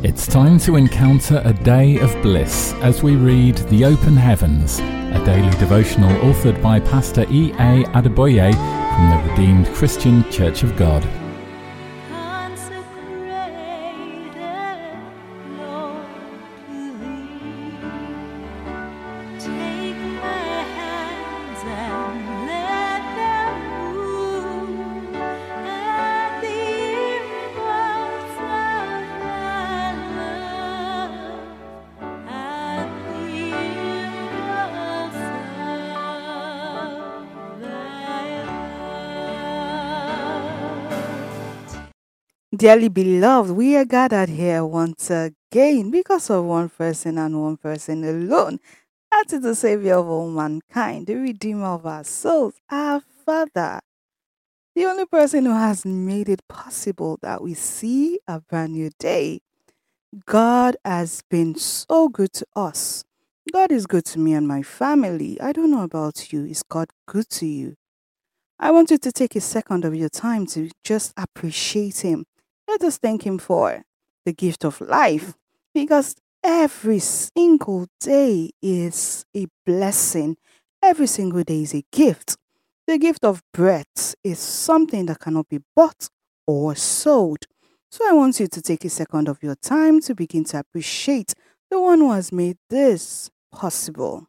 It's time to encounter a day of bliss as we read The Open Heavens, a daily devotional authored by Pastor E.A. Adeboye from the Redeemed Christian Church of God. Dearly beloved, we are gathered here once again because of one person and one person alone. That is the Savior of all mankind, the Redeemer of our souls, our Father, the only person who has made it possible that we see a brand new day. God has been so good to us. God is good to me and my family. I don't know about you. Is God good to you? I want you to take a second of your time to just appreciate Him. Let us thank Him for the gift of life because every single day is a blessing. Every single day is a gift. The gift of breath is something that cannot be bought or sold. So I want you to take a second of your time to begin to appreciate the one who has made this possible.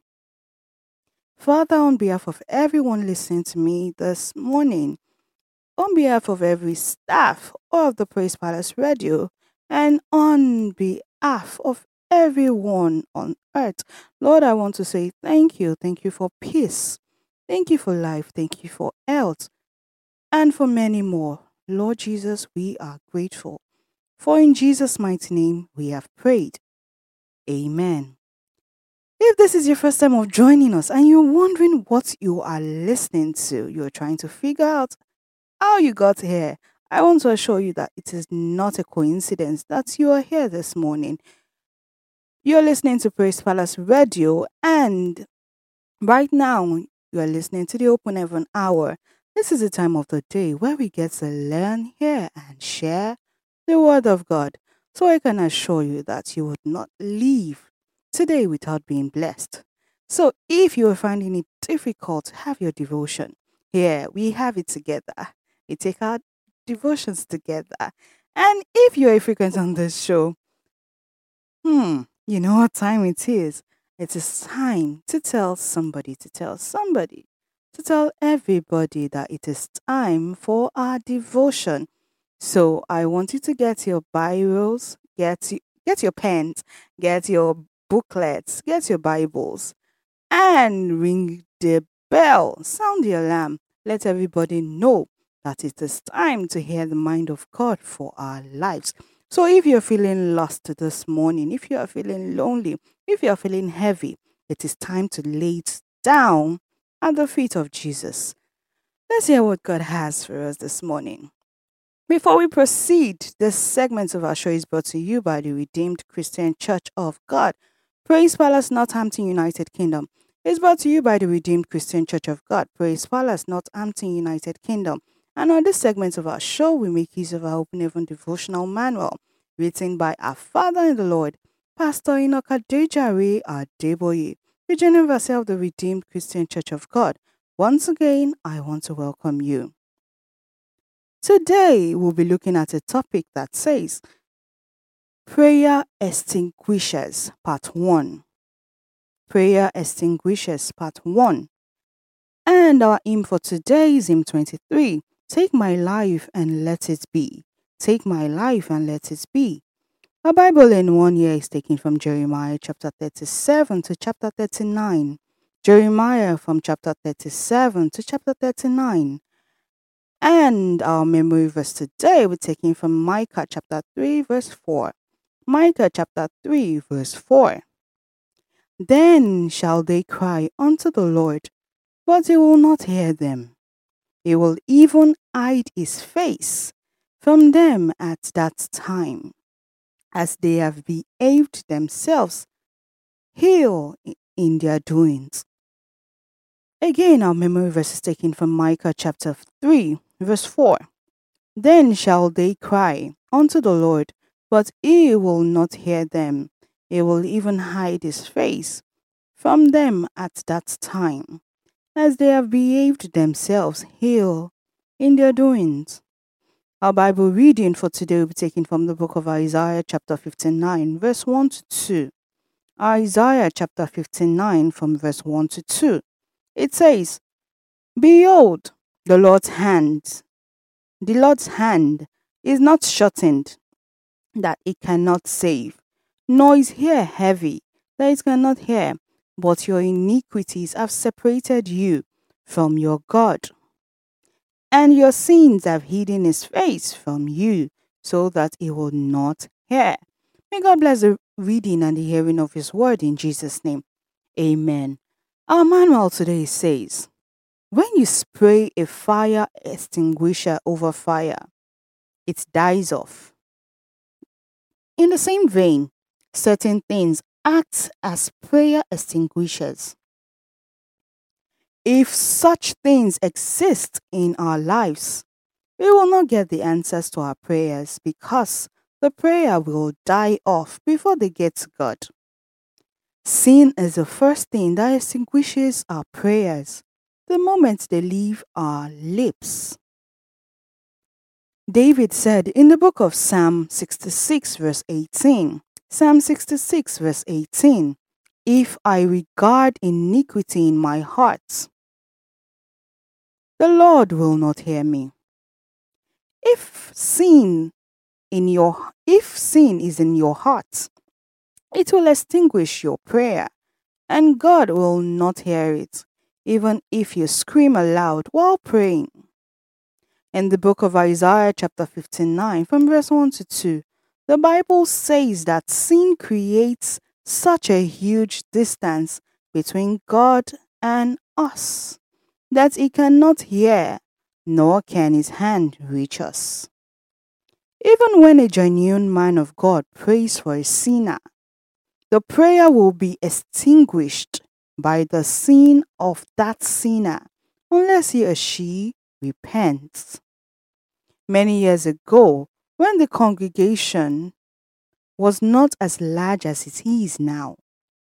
Father, on behalf of everyone listening to me this morning, on behalf of every staff of the Praise Palace Radio, and on behalf of everyone on earth, Lord, I want to say thank you. Thank you for peace. Thank you for life. Thank you for health. And for many more. Lord Jesus, we are grateful. For in Jesus' mighty name we have prayed. Amen. If this is your first time of joining us and you're wondering what you are listening to, you're trying to figure out how you got here, I want to assure you that it is not a coincidence that you are here this morning. You're listening to Praise Palace Radio, and right now you are listening to the Open Heaven Hour. This is the time of the day where we get to learn, hear, and share the Word of God. So I can assure you that you would not leave today without being blessed. So if you are finding it difficult to have your devotion, here we have it together. We take our devotions together. And if you're a frequent on this show, you know what time it is. It is time to tell somebody, to tell everybody that it is time for our devotion. So I want you to get your Bibles, get your pens, get your booklets, get your Bibles, and ring the bell, sound the alarm. Let everybody know that it is time to hear the mind of God for our lives. So if you're feeling lost this morning, if you are feeling lonely, if you are feeling heavy, it is time to lay it down at the feet of Jesus. Let's hear what God has for us this morning. Before we proceed, this segment of our show is brought to you by the Redeemed Christian Church of God, Praise Palace, Northampton, United Kingdom. It's brought to you by the Redeemed Christian Church of God, Praise Palace, Northampton, United Kingdom. And on this segment of our show, we make use of our Open Heaven devotional manual, written by our Father in the Lord, Pastor Enoch Adejare Adeboye, the General Overseer of the Redeemed Christian Church of God. Once again, I want to welcome you. Today, we'll be looking at a topic that says, Prayer Extinguishers, Part 1. Prayer Extinguishers, Part 1. And our hymn for today is hymn 23. Take my life and let it be. Take my life and let it be. Our Bible in 1 year is taken from Jeremiah chapter 37 to chapter 39. Jeremiah from chapter 37 to chapter 39. And our memory verse today we're taking from Micah chapter 3 verse 4. Micah chapter 3 verse 4. Then shall they cry unto the Lord, but he will not hear them. He will even hide his face from them at that time, as they have behaved themselves ill in their doings. Again, our memory verse is taken from Micah chapter 3, verse 4. Then shall they cry unto the Lord, but he will not hear them. He will even hide his face from them at that time, as they have behaved themselves ill in their doings. Our Bible reading for today will be taken from the book of Isaiah, chapter 59, verse 1 to 2. Isaiah chapter 59, from verse 1 to 2. It says, Behold, the Lord's hand is not shortened, that it cannot save, nor is ear heavy, that it cannot hear, but your iniquities have separated you from your God, and your sins have hidden his face from you, so that he will not hear. May God bless the reading and the hearing of his word in Jesus' name. Amen. Our manual today says, when you spray a fire extinguisher over fire, it dies off. In the same vein, certain things act as prayer extinguishers. If such things exist in our lives, we will not get the answers to our prayers because the prayer will die off before they get to God. Sin is the first thing that extinguishes our prayers the moment they leave our lips. David said in the book of Psalm 66, verse 18, Psalm 66, verse 18, if I regard iniquity in my heart, the Lord will not hear me. If sin is in your heart, it will extinguish your prayer, and God will not hear it, even if you scream aloud while praying. In the book of Isaiah, chapter 59, from verse 1 to 2, the Bible says that sin creates such a huge distance between God and us that he cannot hear, nor can his hand reach us. Even when a genuine man of God prays for a sinner, the prayer will be extinguished by the sin of that sinner unless he or she repents. Many years ago, when the congregation was not as large as it is now,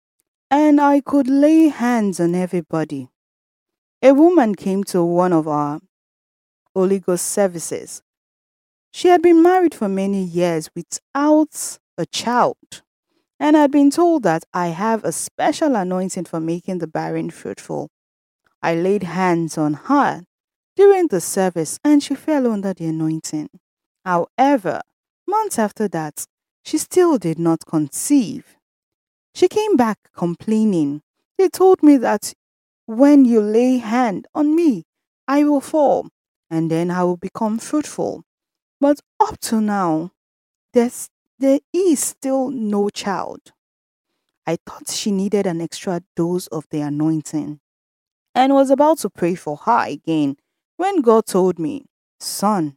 and I could lay hands on everybody, a woman came to one of our Holy Ghost services. She had been married for many years without a child, and had been told that I have a special anointing for making the barren fruitful. I laid hands on her during the service and she fell under the anointing. However, months after that, she still did not conceive. She came back complaining. They told me that when you lay hand on me, I will fall, and then I will become fruitful. But up to now, there is still no child. I thought she needed an extra dose of the anointing and was about to pray for her again when God told me, Son,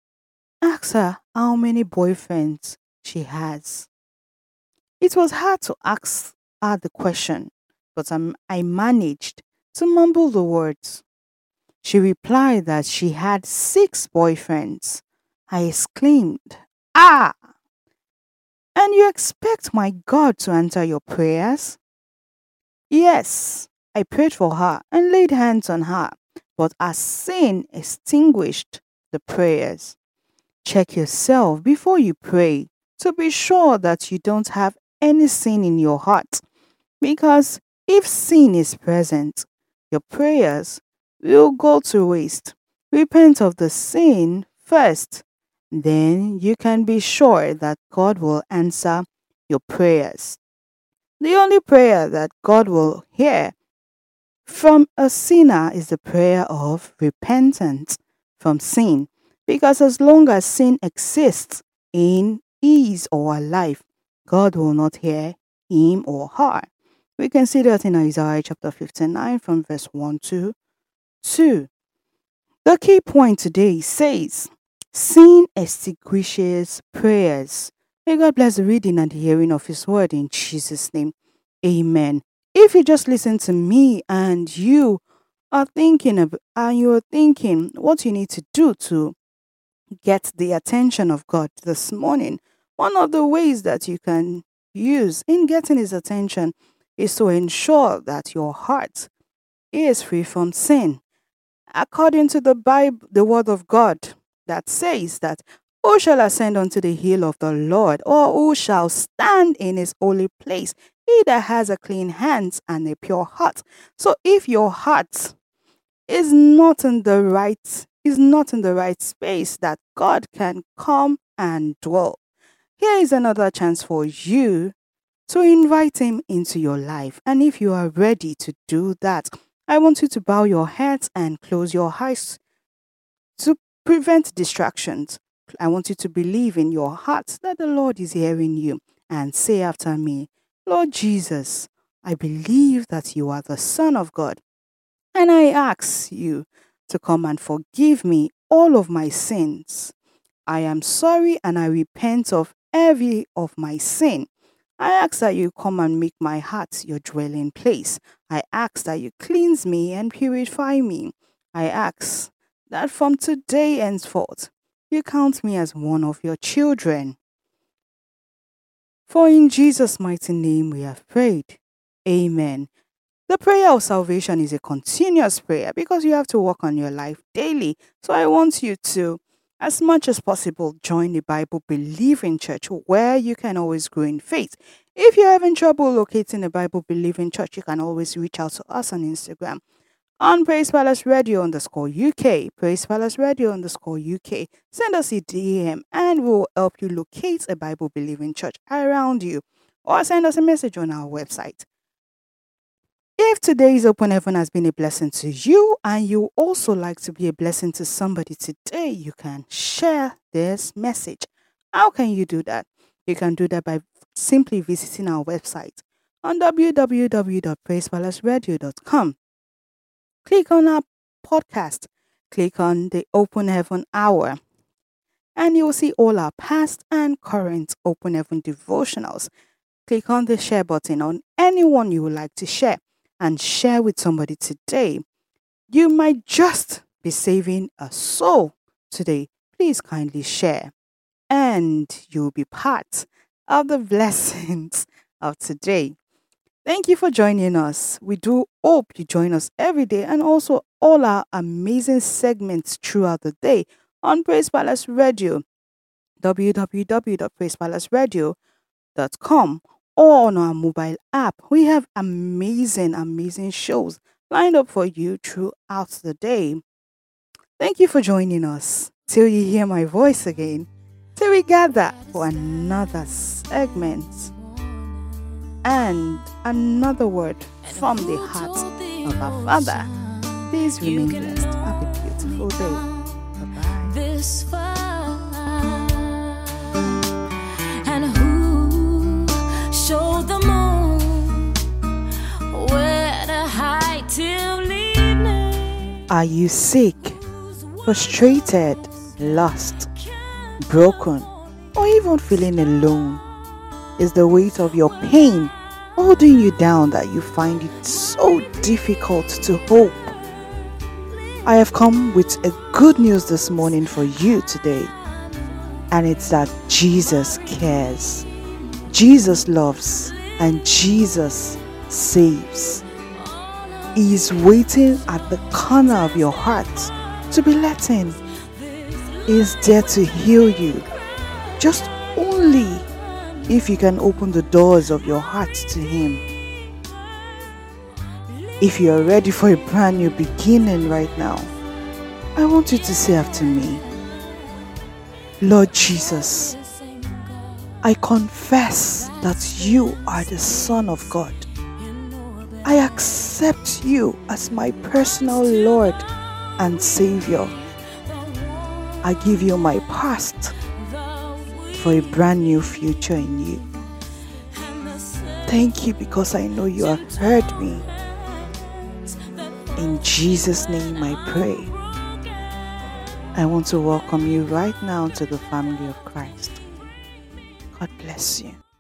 ask her how many boyfriends she has. It was hard to ask her the question, but I managed to mumble the words. She replied that she had 6 boyfriends. I exclaimed, Ah! And you expect my God to answer your prayers? Yes, I prayed for her and laid hands on her, but her sin extinguished the prayers. Check yourself before you pray to be sure that you don't have any sin in your heart, because if sin is present, your prayers will go to waste. Repent of the sin first, then you can be sure that God will answer your prayers. The only prayer that God will hear from a sinner is the prayer of repentance from sin, because as long as sin exists in his or her life, God will not hear him or her. We can see that in Isaiah chapter 59 from verse 1 to 2. The key point today says, sin extinguishes prayers. May God bless the reading and the hearing of his word in Jesus' name. Amen. If you just listen to me and you are thinking what you need to do to get the attention of God this morning, One of the ways that you can use in getting his attention is to ensure that your heart is free from sin. According to the Bible, the word of God that says that who shall ascend unto the hill of the Lord, or who shall stand in his holy place? He that has a clean hands and a pure heart. So if your heart is not in the right space that God can come and dwell, here is another chance for you to invite him into your life. And if you are ready to do that, I want you to bow your heads and close your eyes to prevent distractions. I want you to believe in your heart that the Lord is hearing you and say after me, Lord Jesus, I believe that you are the Son of God, and I ask you to come and forgive me all of my sins. I am sorry and I repent of every of my sin. I ask that you come and make my heart your dwelling place. I ask that you cleanse me and purify me. I ask that from today henceforth, you count me as one of your children. For in Jesus' mighty name we have prayed. Amen. The prayer of salvation is a continuous prayer because you have to work on your life daily. So I want you to, as much as possible, join the Bible believing church where you can always grow in faith. If you're having trouble locating a Bible believing church, you can always reach out to us on Instagram on Praise Palace Radio _UK, Praise Palace Radio _UK. Send us a DM and we'll help you locate a Bible believing church around you, or send us a message on our website. If today's Open Heaven has been a blessing to you and you also like to be a blessing to somebody today, you can share this message. How can you do that? You can do that by simply visiting our website on www.praisepalaceradio.com. Click on our podcast, click on the Open Heaven Hour, and you will see all our past and current Open Heaven devotionals. Click on the share button on anyone you would like to share and share with somebody today. You might just be saving a soul today. Please kindly share, and you'll be part of the blessings of today. Thank you for joining us. We do hope you join us every day and also all our amazing segments throughout the day on Praise Palace Radio, www.praisepalaceradio.com, or on our mobile app. We have amazing shows lined up for you throughout the day. Thank you for joining us. Till you hear my voice again, till we gather for another segment and another word from the heart of our Father. Please remain blessed. Have a beautiful day. Bye-bye. This far, and who showed the moon where to hide till evening? Are you sick, frustrated, lost, broken, or even feeling alone? Is the weight of your pain holding you down that you find it so difficult to hope? I have come with a good news this morning for you today, and it's that Jesus cares, Jesus loves, and Jesus saves. He is waiting at the corner of your heart to be let in. He is there to heal you, just only if you can open the doors of your heart to Him. If you are ready for a brand new beginning right now, I want you to say after me, Lord Jesus, I confess that you are the Son of God. I accept you as my personal Lord and Savior. I give you my past for a brand new future in you. Thank you because I know you have heard me. In Jesus' name I pray. I want to welcome you right now to the family of Christ. God bless you.